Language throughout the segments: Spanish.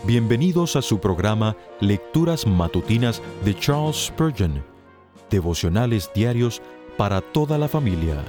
Bienvenidos a su programa Lecturas Matutinas de Charles Spurgeon, devocionales diarios para toda la familia.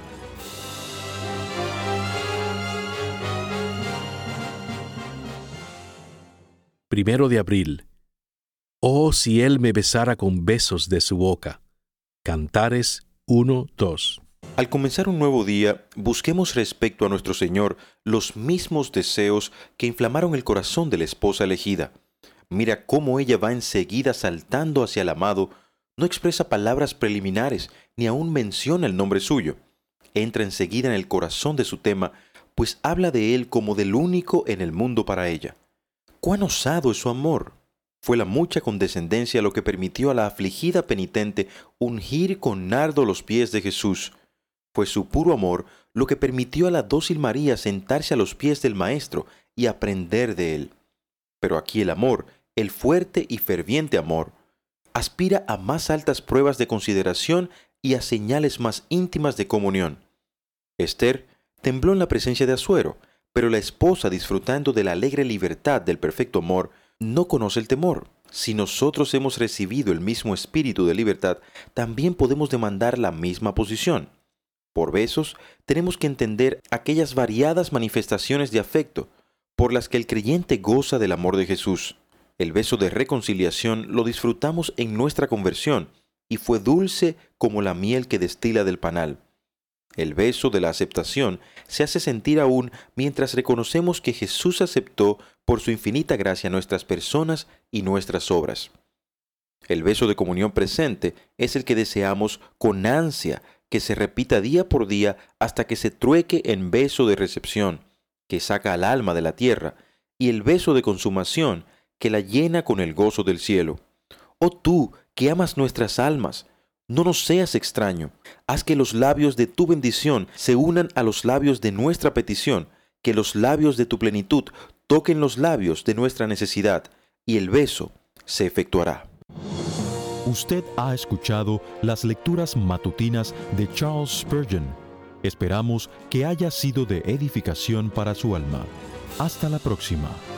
Primero de abril. Oh, si él me besara con besos de su boca. Cantares 1:2. Al comenzar un nuevo día, busquemos respecto a nuestro Señor los mismos deseos que inflamaron el corazón de la esposa elegida. Mira cómo ella va enseguida saltando hacia el amado, no expresa palabras preliminares, ni aún menciona el nombre suyo. Entra enseguida en el corazón de su tema, pues habla de él como del único en el mundo para ella. ¡Cuán osado es su amor! Fue la mucha condescendencia lo que permitió a la afligida penitente ungir con nardo los pies de Jesús. Fue su puro amor lo que permitió a la dócil María sentarse a los pies del Maestro y aprender de él. Pero aquí el amor, el fuerte y ferviente amor, aspira a más altas pruebas de consideración y a señales más íntimas de comunión. Esther tembló en la presencia de Asuero, pero la esposa, disfrutando de la alegre libertad del perfecto amor, no conoce el temor. Si nosotros hemos recibido el mismo espíritu de libertad, también podemos demandar la misma posición. Por besos, tenemos que entender aquellas variadas manifestaciones de afecto por las que el creyente goza del amor de Jesús. El beso de reconciliación lo disfrutamos en nuestra conversión y fue dulce como la miel que destila del panal. El beso de la aceptación se hace sentir aún mientras reconocemos que Jesús aceptó por su infinita gracia nuestras personas y nuestras obras. El beso de comunión presente es el que deseamos con ansia que se repita día por día hasta que se trueque en beso de recepción, que saca al alma de la tierra, y el beso de consumación, que la llena con el gozo del cielo. Oh tú, que amas nuestras almas, no nos seas extraño. Haz que los labios de tu bendición se unan a los labios de nuestra petición, que los labios de tu plenitud toquen los labios de nuestra necesidad, y el beso se efectuará. Usted ha escuchado las lecturas matutinas de Charles Spurgeon. Esperamos que haya sido de edificación para su alma. Hasta la próxima.